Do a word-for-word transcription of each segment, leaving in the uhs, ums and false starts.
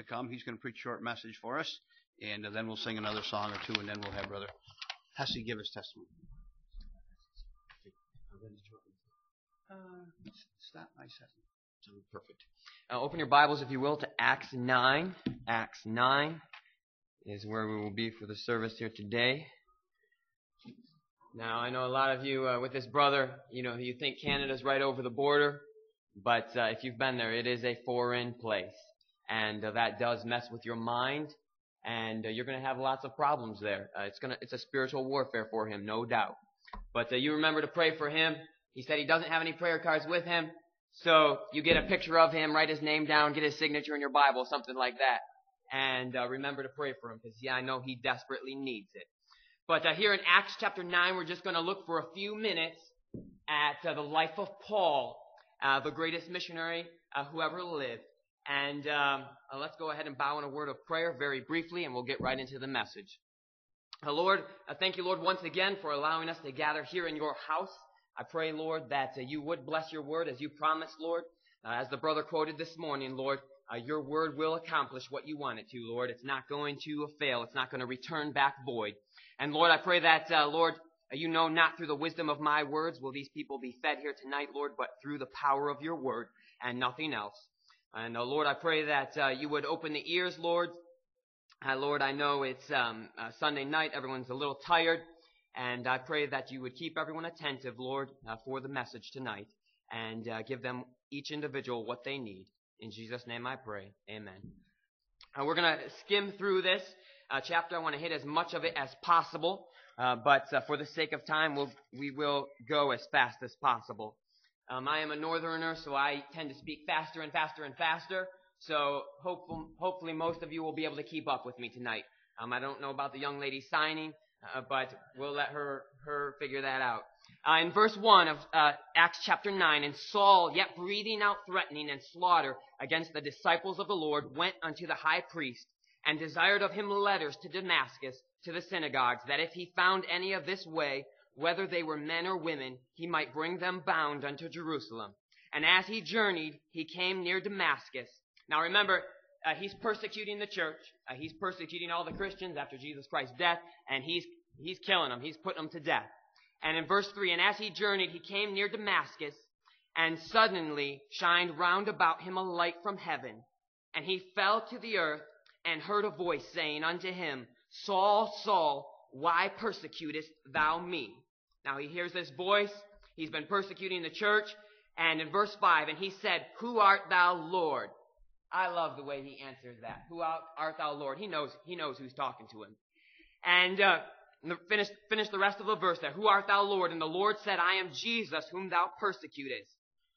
come. He's going to preach a short message for us, and uh, then we'll sing another song or two, and then we'll have Brother Hesse give his testimony. Uh, stop my session. Perfect. Uh, open your Bibles, if you will, to Acts nine. Acts nine is where we will be for the service here today. Now, I know a lot of you uh, with this brother, you know, you think Canada's right over the border, but uh, if you've been there, it is a foreign place, and uh, that does mess with your mind, and uh, you're going to have lots of problems there. Uh, it's gonna, it's a spiritual warfare for him, no doubt. But uh, you remember to pray for him. He said he doesn't have any prayer cards with him, so you get a picture of him, write his name down, get his signature in your Bible, something like that, and uh, remember to pray for him, because yeah, I know he desperately needs it. But uh, here in Acts chapter nine, we're just going to look for a few minutes at uh, the life of Paul, uh, the greatest missionary uh, who ever lived. And um, uh, let's go ahead and bow in a word of prayer very briefly, and we'll get right into the message. Uh, Lord, uh, thank you, Lord, once again for allowing us to gather here in your house. I pray, Lord, that uh, you would bless your word as you promised, Lord. Uh, as the brother quoted this morning, Lord, uh, your word will accomplish what you want it to, Lord. It's not going to fail. It's not going to return back void. And Lord, I pray that, uh, Lord, you know, not through the wisdom of my words will these people be fed here tonight, Lord, but through the power of your word and nothing else. And uh, Lord, I pray that uh, you would open the ears, Lord. Uh, Lord, I know it's um, uh, Sunday night. Everyone's a little tired. And I pray that you would keep everyone attentive, Lord, uh, for the message tonight. And uh, give them, each individual, what they need. In Jesus' name I pray. Amen. Uh, we're going to skim through this uh, chapter. I want to hit as much of it as possible. Uh, but uh, for the sake of time, we'll, we will go as fast as possible. Um, I am a northerner, so I tend to speak faster and faster and faster. So hopeful, hopefully most of you will be able to keep up with me tonight. Um, I don't know about the young lady signing, uh, but we'll let her, her figure that out. Uh, in verse one of uh, Acts chapter nine, and Saul, yet breathing out threatening and slaughter against the disciples of the Lord, went unto the high priest, and desired of him letters to Damascus, to the synagogues, that if he found any of this way, whether they were men or women, he might bring them bound unto Jerusalem. And as he journeyed, he came near Damascus. Now remember, uh, he's persecuting the church. Uh, he's persecuting all the Christians after Jesus Christ's death, and he's he's killing them. He's putting them to death. And in verse three, and as he journeyed, he came near Damascus, and suddenly shined round about him a light from heaven. And he fell to the earth, and heard a voice saying unto him, Saul, Saul, why persecutest thou me? Now he hears this voice. He's been persecuting the church. And in verse five, and he said, Who art thou, Lord? I love the way he answers that. Who art thou, Lord? He knows, he knows who's talking to him. And uh, finish, finish the rest of the verse there. Who art thou, Lord? And the Lord said, I am Jesus, whom thou persecutest.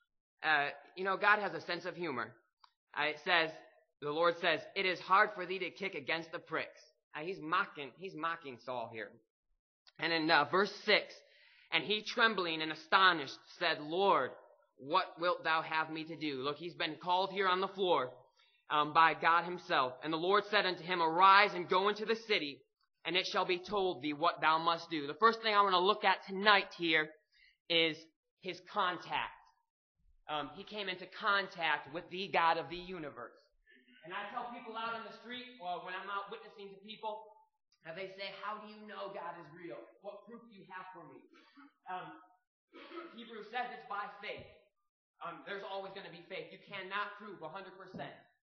Uh, you know, God has a sense of humor. Uh, it says, the Lord says, it is hard for thee to kick against the pricks. Uh, he's mocking, he's mocking Saul here. And in uh, verse six, and he trembling and astonished said, Lord, what wilt thou have me to do? Look, he's been called here on the floor um, by God himself. And the Lord said unto him, Arise and go into the city, and it shall be told thee what thou must do. The first thing I want to look at tonight here is his contact. Um, he came into contact with the God of the universe. And I tell people out on the street, well, when I'm out witnessing to people, and they say, how do you know God is real? What proof do you have for me? Um, Hebrews says it's by faith. Um, there's always going to be faith. You cannot prove one hundred percent.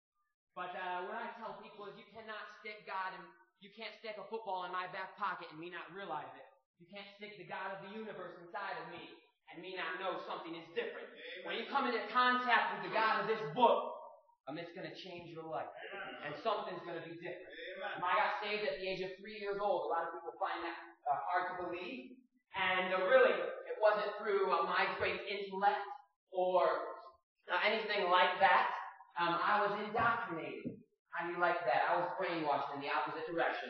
But uh, what I tell people is you cannot stick God and you can't stick a football in my back pocket and me not realize it. You can't stick the God of the universe inside of me and me not know something is different. Amen. When you come into contact with the God of this book, um, it's going to change your life. Amen. And something's going to be different. Amen. I got saved at the age of three years old. A lot of people find that uh, hard to believe. And uh, really, it wasn't through uh, my great intellect or uh, anything like that. Um, I was indoctrinated. How do you like that? I was brainwashed in the opposite direction.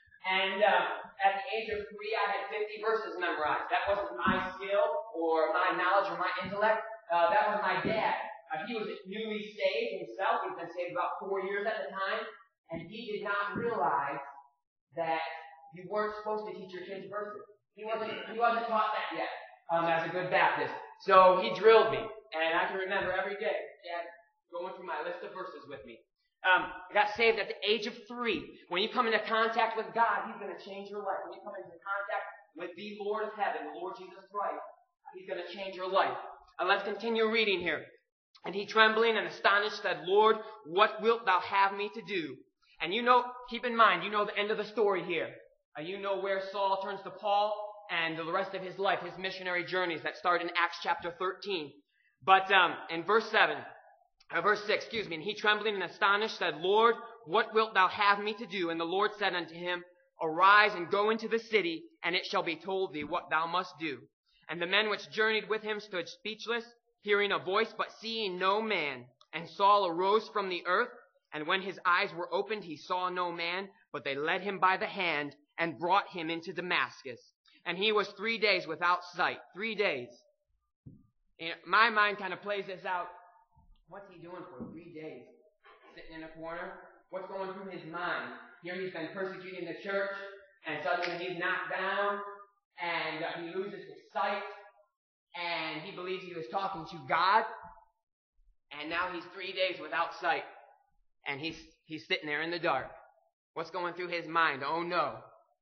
And uh, at the age of three, I had fifty verses memorized. That wasn't my skill or my knowledge or my intellect. Uh, that was my dad. Uh, he was newly saved himself. He'd been saved about four years at the time. And he did not realize that you weren't supposed to teach your kids verses. He wasn't, he wasn't taught that yet um, as a good Baptist. So he drilled me. And I can remember every day, Dad going through my list of verses with me. Um, got saved at the age of three. When you come into contact with God, He's going to change your life. When you come into contact with the Lord of heaven, the Lord Jesus Christ, He's going to change your life. And let's continue reading here. And he, trembling and astonished, said, Lord, what wilt thou have me to do? And you know, keep in mind, you know the end of the story here. Uh, you know where Saul turns to Paul and the rest of his life, his missionary journeys that start in Acts chapter thirteen. But um, in verse seven, uh, verse six, excuse me, and he, trembling and astonished, said, Lord, what wilt thou have me to do? And the Lord said unto him, Arise and go into the city, and it shall be told thee what thou must do. And the men which journeyed with him stood speechless, hearing a voice, but seeing no man. And Saul arose from the earth, and when his eyes were opened, he saw no man, but they led him by the hand and brought him into Damascus. And he was three days without sight. Three days. And my mind kind of plays this out. What's he doing for three days? Sitting in a corner? What's going through his mind? Here he's been persecuting the church, and suddenly he's knocked down, and uh, he loses his sight, and he believes he was talking to God, and now he's three days without sight, and he's he's sitting there in the dark. What's going through his mind? Oh no,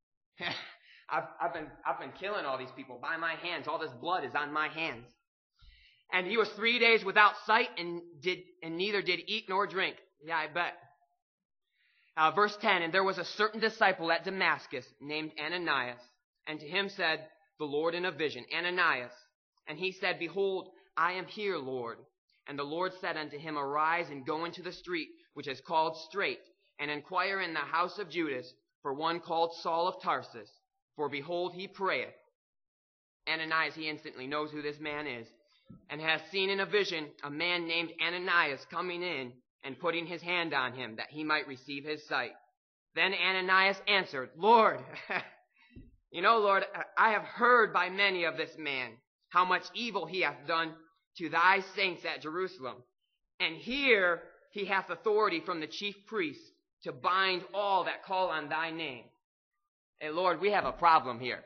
I've I've been I've been killing all these people by my hands. All this blood is on my hands. And he was three days without sight, and did and neither did eat nor drink. Yeah, I bet. Uh, verse ten, and there was a certain disciple at Damascus named Ananias, and to him said the Lord in a vision, Ananias. And he said, Behold, I am here, Lord. And the Lord said unto him, Arise and go into the street, which is called Straight, and inquire in the house of Judas for one called Saul of Tarsus. For behold, he prayeth. Ananias, he instantly knows who this man is, and has seen in a vision a man named Ananias coming in and putting his hand on him, that he might receive his sight. Then Ananias answered, Lord, you know, Lord, I have heard by many of this man, how much evil he hath done to thy saints at Jerusalem. And here he hath authority from the chief priests to bind all that call on thy name. Hey, Lord, we have a problem here.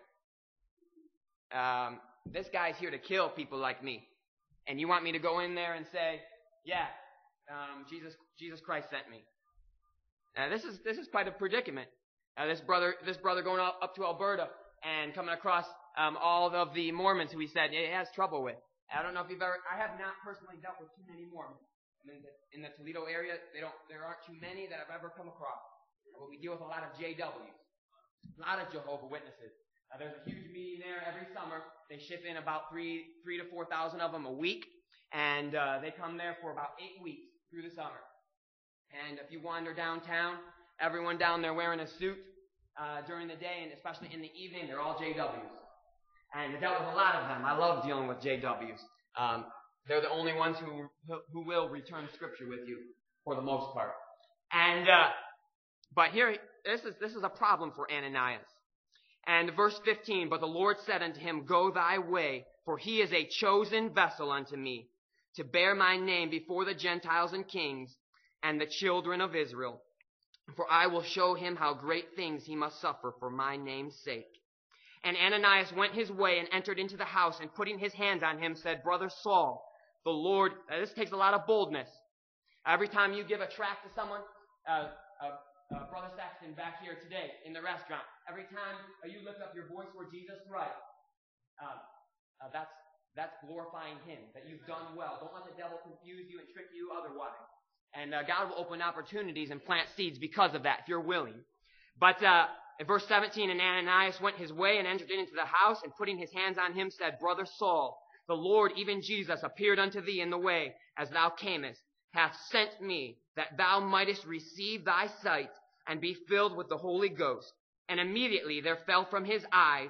Um, this guy's here to kill people like me. And you want me to go in there and say, yeah, um, Jesus Jesus Christ sent me. Now, this is this is quite a predicament. Uh, this brother this brother going up, up to Alberta and coming across um, all of the Mormons who he said he has trouble with. I don't know if you've ever. I have not personally dealt with too many Mormons. I mean, the, in the Toledo area, they don't. There aren't too many that I've ever come across. But we deal with a lot of J Ws, a lot of Jehovah's Witnesses. Uh, there's a huge meeting there every summer. They ship in about three, three to four thousand of them a week, and uh, they come there for about eight weeks through the summer. And if you wander downtown, everyone down there wearing a suit uh, during the day, and especially in the evening, they're all J Ws. And I dealt with a lot of them. I love dealing with J Ws. Um, they're the only ones who who will return Scripture with you for the most part. And uh, but here, this is this is a problem for Ananias. And verse fifteen, but the Lord said unto him, Go thy way, for he is a chosen vessel unto me, to bear my name before the Gentiles and kings and the children of Israel. For I will show him how great things he must suffer for my name's sake. And Ananias went his way and entered into the house, and putting his hands on him said, Brother Saul, the Lord, uh, this takes a lot of boldness. Every time you give a tract to someone, uh, uh, uh, Brother Saxton back here today in the restaurant, every time uh, you lift up your voice for Jesus Christ, uh, uh, that's that's glorifying Him, that you've done well. Don't let the devil confuse you and trick you otherwise. And uh, God will open opportunities and plant seeds because of that, if you're willing. But uh, in verse seventeen, and Ananias went his way and entered into the house, and putting his hands on him said, Brother Saul, the Lord, even Jesus, appeared unto thee in the way as thou camest, hath sent me, that thou mightest receive thy sight, and be filled with the Holy Ghost. And immediately there fell from his eyes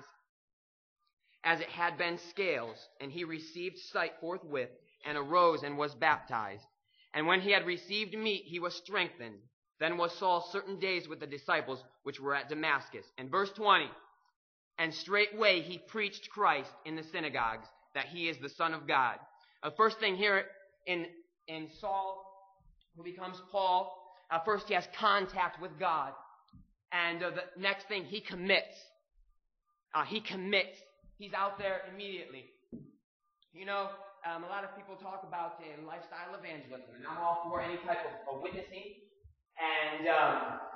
as it had been scales, and he received sight forthwith, and arose and was baptized. And when he had received meat, he was strengthened. Then was Saul certain days with the disciples which were at Damascus. And verse twenty, and straightway he preached Christ in the synagogues, that he is the Son of God. Uh, first thing here in, in Saul, who becomes Paul, uh, first he has contact with God. And uh, the next thing, he commits. Uh, he commits. He's out there immediately. You know, um, a lot of people talk about uh, lifestyle evangelism, and I'm all for any type of, of witnessing. And, um,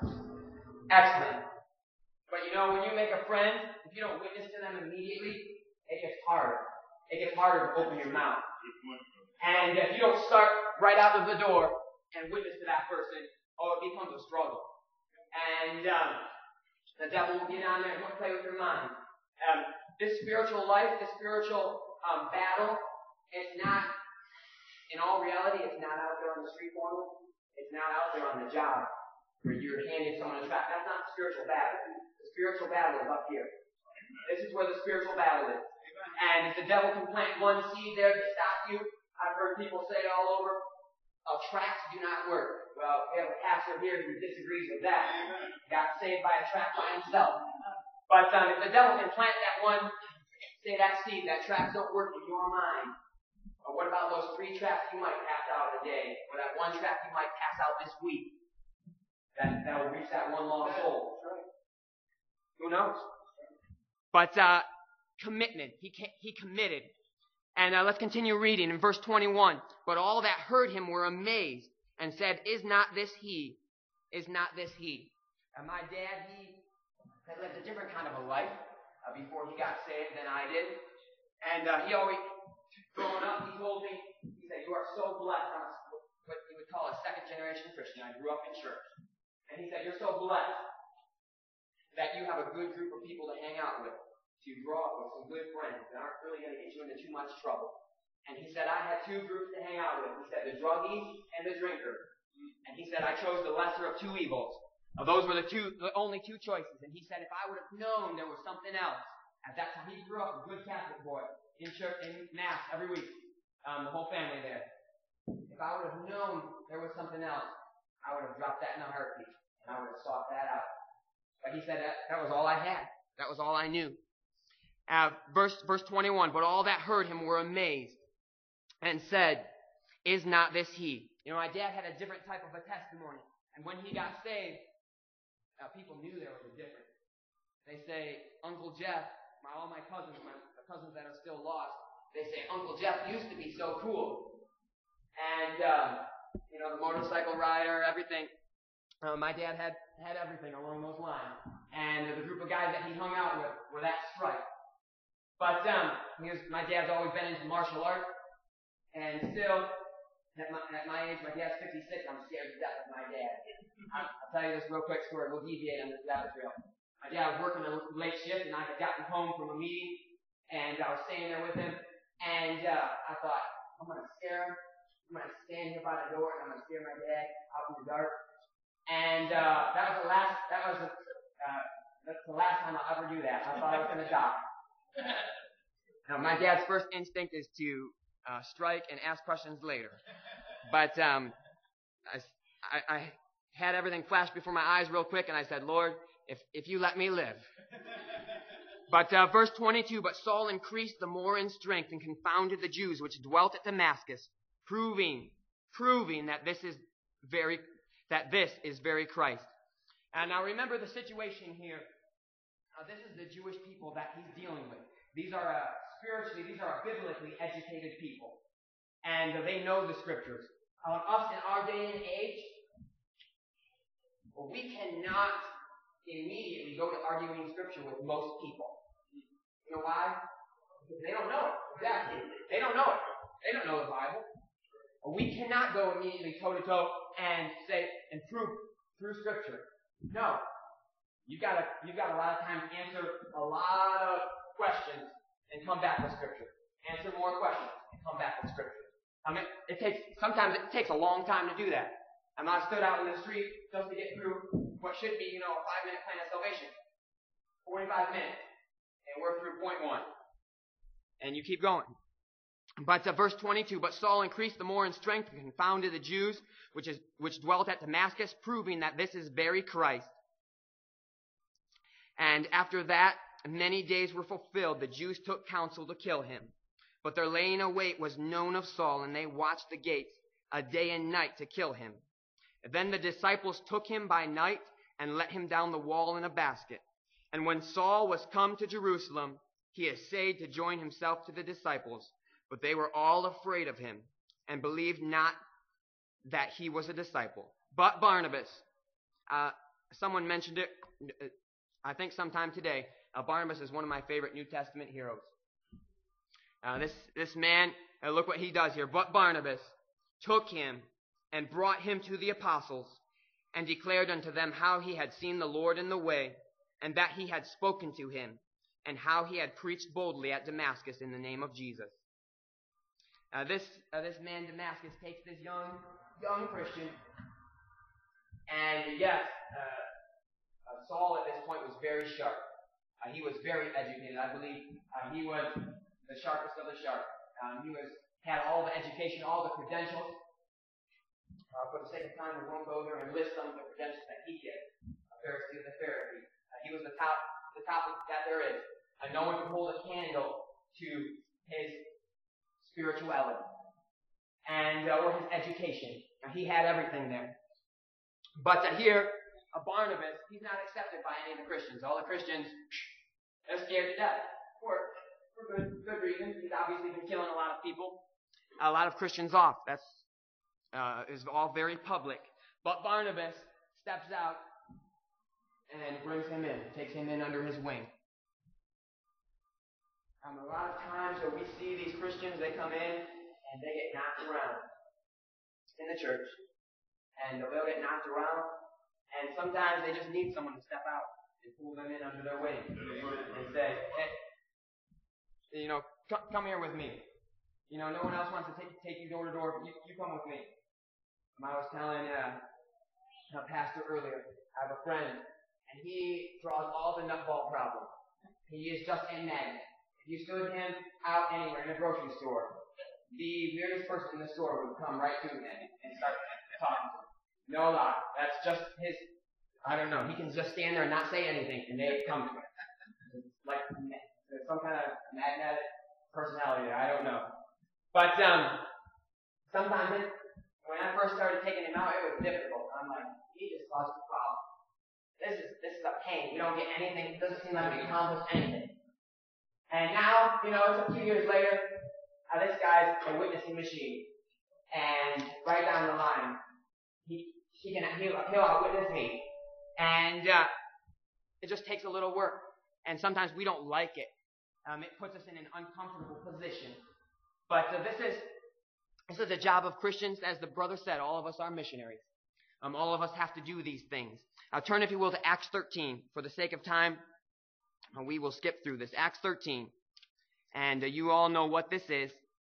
excellent. But you know, when you make a friend, if you don't witness to them immediately, it gets harder. It gets harder to open your mouth. And if you don't start right out of the door and witness to that person, oh, it becomes a struggle. And um, the devil will get on there and he'll play with your mind. Um, this spiritual life, this spiritual um, battle, it's not, in all reality, it's not out there on the street corner. It's not out there on the job where you're handing someone a tract. That's not the spiritual battle. The spiritual battle is up here. This is where the spiritual battle is. And if the devil can plant one seed there to stop you, I've heard people say all over, oh, tracts do not work. Well, we have a pastor here who disagrees with that. He got saved by a tract by himself. But um, if the devil can plant that one, say that seed, that tracts don't work in your mind. Or what about those three tracts you might pass out a day? Or that one tract you might pass out this week? That, that will reach that one lost soul. Who knows? But uh, commitment. He he committed. And uh, let's continue reading in verse twenty-one. But all that heard him were amazed and said, Is not this he? Is not this he? And my dad, he had lived a different kind of a life uh, before he got saved than I did. And uh, he always, growing up, he told me, he said, you are so blessed. I'm what you would call a second generation Christian. I grew up in church. And he said, you're so blessed that you have a good group of people to hang out with, to grow up with some good friends that aren't really going to get you into too much trouble. And he said, I had two groups to hang out with. He said, the druggies and the drinkers. And he said, I chose the lesser of two evils. Now, those were the two, the only two choices. And he said, if I would have known there was something else, at that time, he grew up a good Catholic boy, in church, in Mass every week, um, the whole family there. If I would have known there was something else, I would have dropped that in a heartbeat, and I would have sought that out. But he said that, that was all I had. That was all I knew. Uh, verse, verse twenty-one, but all that heard him were amazed and said, Is not this he? You know, my dad had a different type of a testimony. And when he got saved, uh, people knew there was a difference. They say, Uncle Jeff, my, all my cousins, my the cousins that are still lost, they say, Uncle Jeff used to be so cool. And, uh, you know, the motorcycle rider, everything. Uh, my dad had, had everything along those lines. And uh, the group of guys that he hung out with were that stripe. But um, he was, my dad's always been into martial arts. And still, at my, at my age, my dad's fifty-six, I'm scared to death of my dad. I'll, I'll tell you this real quick story. We'll deviate on this rabbit trail. My dad was working a late shift, and I had gotten home from a meeting, and I was staying there with him. And uh, I thought, I'm going to scare him. I'm going to stand here by the door, and I'm going to scare my dad out in the dark. And uh, that was the last. That was the, uh, that's the last time I'll ever do that. I thought I was going to die. Now, my dad's first instinct is to uh, strike and ask questions later. But um, I, I, I had everything flash before my eyes real quick, and I said, Lord, if if you let me live. But uh, verse twenty-two, but Saul increased the more in strength and confounded the Jews which dwelt at Damascus, proving, proving that this is very, that this is very Christ. And now remember the situation here. Uh, this is the Jewish people that he's dealing with. These are uh, spiritually, these are biblically educated people, and uh, they know the scriptures. Um, us in our day and age, well, we cannot immediately go to arguing scripture with most people. You know why? Because they don't know it. Exactly. They don't know it. They don't know the Bible. We cannot go immediately toe to toe and say and prove through scripture. No. You've got to you've got a lot of time to answer a lot of questions and come back with scripture. Answer more questions and come back with scripture. I mean, it takes sometimes it takes a long time to do that. I'm not stood out in the street just to get through what should be, you know, a five-minute plan of salvation. forty-five minutes. And we're through point one. And you keep going. But uh, verse twenty-two, but Saul increased the more in strength and confounded the Jews, which is which dwelt at Damascus, proving that this is very Christ. And after that, many days were fulfilled. The Jews took counsel to kill him. But their laying await was known of Saul, and they watched the gates a day and night to kill him. Then the disciples took him by night and let him down the wall in a basket. And when Saul was come to Jerusalem, he essayed to join himself to the disciples, but they were all afraid of him and believed not that he was a disciple. But Barnabas Uh, someone mentioned it, I think sometime today. Uh, Barnabas is one of my favorite New Testament heroes. Uh, this, this man, uh, look what he does here. But Barnabas took him and brought him to the apostles and declared unto them how he had seen the Lord in the way, and that he had spoken to him, and how he had preached boldly at Damascus in the name of Jesus. Uh, this uh, this man Damascus takes this young young Christian, and yes, uh, uh, Saul at this point was very sharp. Uh, he was very educated. I believe uh, he was the sharpest of the sharp. Um, he was had all the education, all the credentials. Uh, for the sake of time, we won't go there and list some of the credentials that he did. A Pharisee of the Pharisee. Uh, he was the top, the top that there is. And no one could hold a candle to his spirituality and uh, or his education. Now, he had everything there. But uh, here, uh, Barnabas, he's not accepted by any of the Christians. All the Christians, they're scared to death. For, for good, good reason. He's obviously been killing a lot of people. A lot of Christians off. That's Uh, is all very public. But Barnabas steps out and brings him in, takes him in under his wing. Um, a lot of times when we see these Christians, they come in and they get knocked around in the church. And they'll get knocked around, and sometimes they just need someone to step out and pull them in under their wing and say, hey, you know, c- come here with me. You know, no one else wants to take, take you door to door. You, you come with me. I was telling uh, a pastor earlier, I have a friend, and he draws all the nutball problems. He is just a magnet. If you stood him out anywhere in a grocery store, the weirdest person in the store would come right to him and start talking to him. No lie. That's just his, I don't know, he can just stand there and not say anything, and they come to him. It's like there's some kind of magnetic personality there. I don't know. But um, sometimes it, when I first started taking him out, it was difficult. I'm like, he just caused a problem. This is this is a pain. We don't get anything. It doesn't seem like we accomplished anything. And now, you know, it's a few years later, uh, this guy's a witnessing machine. And right down the line, he he can he'll, he'll outwitness me. And uh, it just takes a little work. And sometimes we don't like it. Um, it puts us in an uncomfortable position. But uh, this is This is the job of Christians. As the brother said, all of us are missionaries. Um, all of us have to do these things. Now turn, if you will, to Acts thirteen. For the sake of time, uh, we will skip through this. Acts thirteen. And uh, you all know what this is.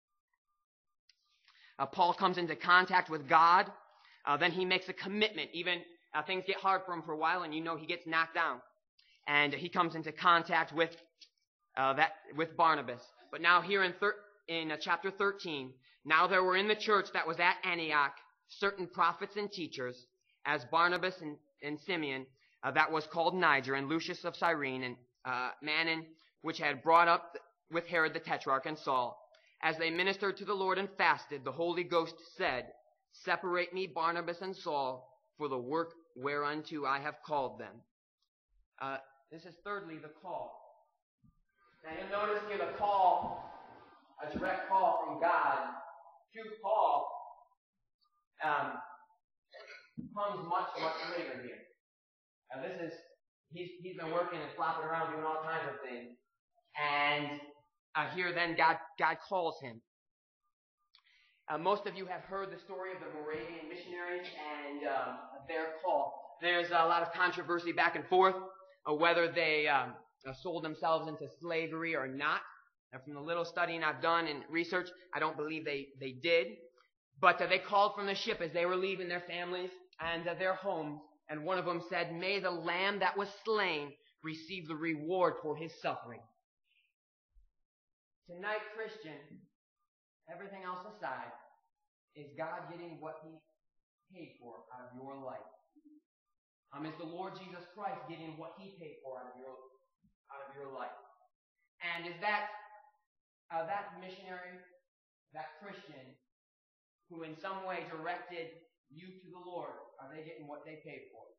Uh, Paul comes into contact with God. Uh, then he makes a commitment. Even uh, things get hard for him for a while, and you know he gets knocked down. And uh, he comes into contact with uh, that with Barnabas. But now here in, thir- in uh, chapter thirteen, now there were in the church that was at Antioch certain prophets and teachers, as Barnabas and, and Simeon, uh, that was called Niger, and Lucius of Cyrene, and uh, Manon, which had brought up with Herod the Tetrarch and Saul. As they ministered to the Lord and fasted, the Holy Ghost said, Separate me, Barnabas and Saul, for the work whereunto I have called them. Uh, this is thirdly the call. Now you'll notice here the call, a direct call from God to Paul, um, comes much, much later here. Now this is, he's, he's been working and flopping around doing all kinds of things. And uh, here then God, God calls him. Uh, most of you have heard the story of the Moravian missionaries and um, their call. There's a lot of controversy back and forth uh, whether they um, uh, sold themselves into slavery or not. And from the little studying I've done and research, I don't believe they, they did. But uh, they called from the ship as they were leaving their families and uh, their homes. And one of them said, May the lamb that was slain receive the reward for his suffering. Tonight, Christian, everything else aside, is God getting what he paid for out of your life? Um, is the Lord Jesus Christ getting what he paid for out of your, out of your life? And is that uh, that missionary, that Christian, who in some way directed you to the Lord, are they getting what they paid for?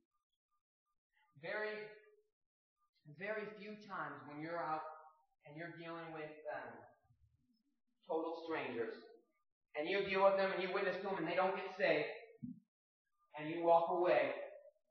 Very, very few times when you're out and you're dealing with um, total strangers, and you deal with them and you witness to them and they don't get saved, and you walk away,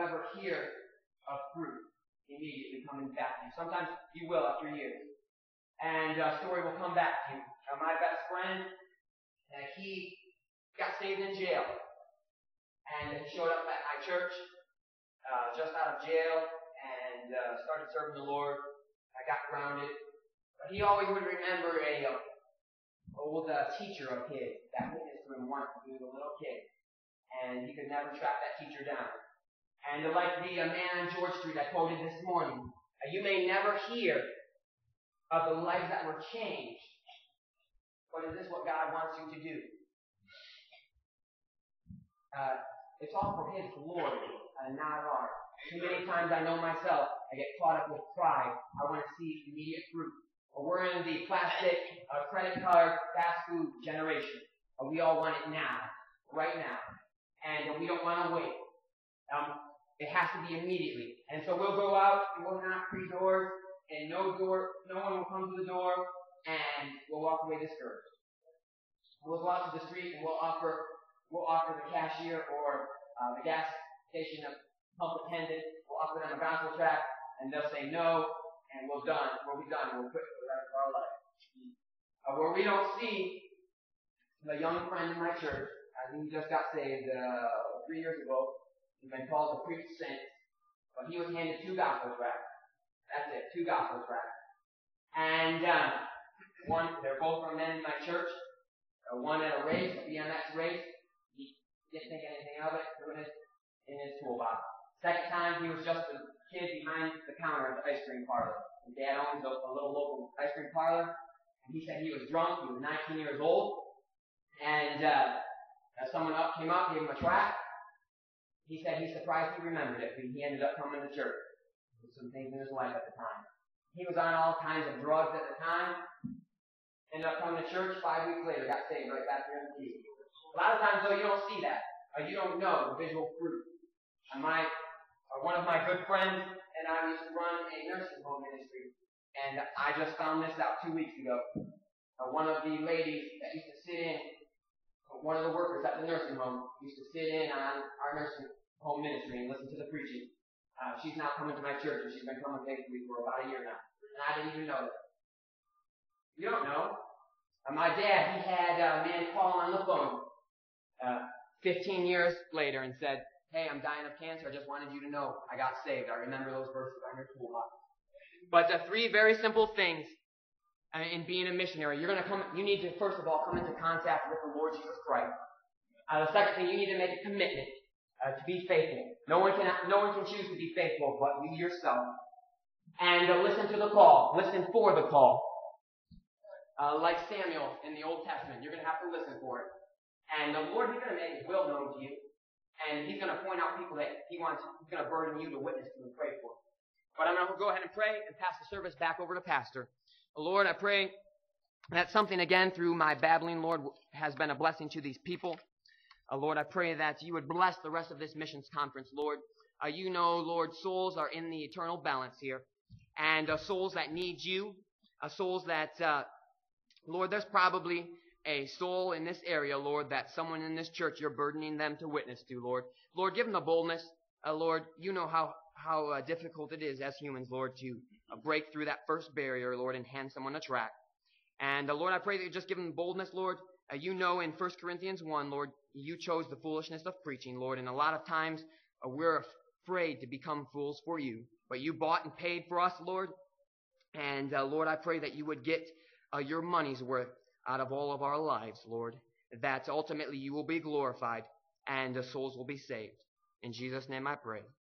ever hear of fruit immediately coming back to you. Sometimes you will after years. And a story will come back to you. Uh, my best friend, uh, he got saved in jail. And he showed up at my church uh, just out of jail and uh, started serving the Lord. I got grounded. But he always would remember a uh, old uh, teacher of his that witnessed to him once when he was a little kid. And he could never track that teacher down. And uh, like the uh, man on George Street I quoted this morning, uh, you may never hear of the lives that were changed, but is this what God wants you to do? Uh, it's all for His glory, and not ours. Too many times I know myself, I get caught up with pride. I want to see immediate fruit. Or we're in the plastic, uh, credit card, fast food generation. Uh, we all want it now, right now. And uh, we don't want to wait. Um, it has to be immediately. And so we'll go out and we'll knock three doors, and no door, no one will come to the door, and we'll walk away discouraged. We'll go out to the street and we'll offer, we'll offer the cashier or uh, the gas station pump attendant, we'll offer them a gospel tract, and they'll say no, and we're done. We'll be done. We'll quit for the rest of our life. Uh, where we don't see the young friend in my church, I think he just got saved uh, three years ago. He's been called to preach saints, but he was handed two gospel tracts. That's it, two gospel tracts. And um, one, they're both from men in my church. Uh, one at a race, a B M X race. He didn't think anything of it, threw it in his toolbox. Second time, he was just a kid behind the counter at the ice cream parlor. His dad owns a, a little local ice cream parlor. And he said he was drunk. He was nineteen years old. And uh, someone up came up, gave him a tract. He said he's surprised he remembered it, but he ended up coming to church. With some things in his life at the time. He was on all kinds of drugs at the time. Ended up coming to church. Five weeks later, got saved right back there in the pew. A lot of times, though, you don't see that. Or you don't know the visual fruit. And my, uh, one of my good friends and I used to run a nursing home ministry. And I just found this out two weeks ago. Uh, one of the ladies that used to sit in, uh, one of the workers at the nursing home, used to sit in on our nursing home ministry and listen to the preaching. Uh, she's now coming to my church, and she's been coming faithfully for about a year now. And I didn't even know that. You don't know. Uh, my dad, he had a man call on the phone uh, fifteen years later and said, hey, I'm dying of cancer. I just wanted you to know I got saved. I remember those verses on your toolbox. But the three very simple things uh, in being a missionary, you're going to come, you need to, first of all, come into contact with the Lord Jesus Christ. Uh, the second thing, you need to make a commitment uh, to be faithful. No one can, no one can choose to be faithful but you yourself. And uh, listen to the call. Listen for the call. Uh, like Samuel in the Old Testament, you're going to have to listen for it. And the Lord, He's going to make His will known to you. And He's going to point out people that He wants, He's going to burden you to witness to and pray for. But I'm going to go ahead and pray and pass the service back over to Pastor. Lord, I pray that something again through my babbling, Lord, has been a blessing to these people. Uh, Lord, I pray that you would bless the rest of this missions conference, Lord. Uh, you know, Lord, souls are in the eternal balance here. And uh, souls that need you, uh, souls that, uh, Lord, there's probably a soul in this area, Lord, that someone in this church you're burdening them to witness to, Lord. Lord, give them the boldness. Uh, Lord, you know how, how uh, difficult it is as humans, Lord, to uh, break through that first barrier, Lord, and hand someone a tract. And, uh, Lord, I pray that you just give them boldness, Lord. Uh, you know in First Corinthians one, Lord, you chose the foolishness of preaching, Lord, and a lot of times uh, we're afraid to become fools for you. But you bought and paid for us, Lord. And, uh, Lord, I pray that you would get uh, your money's worth out of all of our lives, Lord, that ultimately you will be glorified and the souls will be saved. In Jesus' name I pray.